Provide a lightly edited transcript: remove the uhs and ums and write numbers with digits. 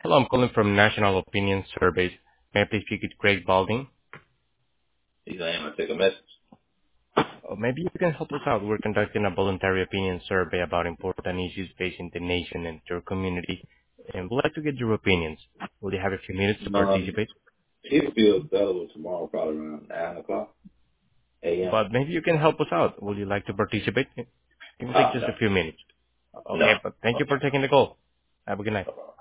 Hello, I'm calling from National Opinion Surveys. May I please speak with Craig Balding? He's not going to take a message. Or maybe you can help us out. We're conducting a voluntary opinion survey about important issues facing the nation and your community, and we'd like to get your opinions. Will you have a few minutes to participate? He'll be available tomorrow, probably around 9 o'clock a.m. But maybe you can help us out. Would you like to participate? It will take just No. a few minutes. Okay, No. but thank you Okay. for taking the call. Have a good night. No problem.